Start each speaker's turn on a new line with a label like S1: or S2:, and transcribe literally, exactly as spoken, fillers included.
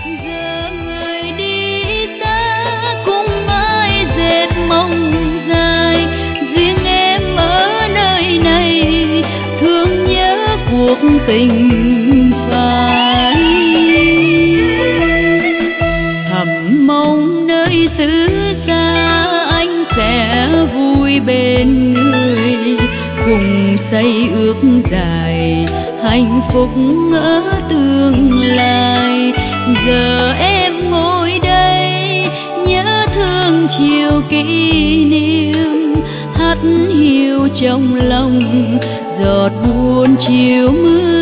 S1: Giờ người đi xa cũng mãi dệt mong dài, riêng em ở nơi này thương nhớ cuộc tình phai. Thầm mong nơi xứ xa anh sẽ vui bên người, cùng xây ước dài hạnh phúc ở tương lai. Giờ em ngồi đây nhớ thương chiều kỷ niệm, hát hiu trong lòng giọt buồn chiều mưa.